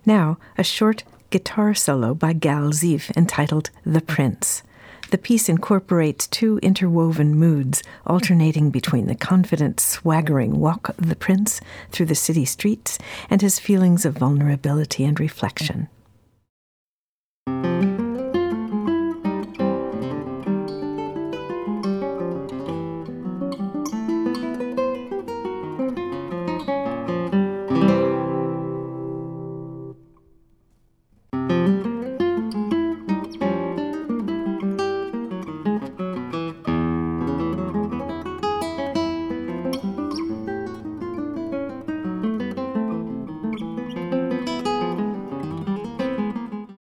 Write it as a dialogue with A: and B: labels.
A: Now, a short guitar solo by Gal Ziv entitled The Prince. The piece incorporates two interwoven moods, alternating between the confident, swaggering walk of the prince through the city streets and his feelings of vulnerability and reflection.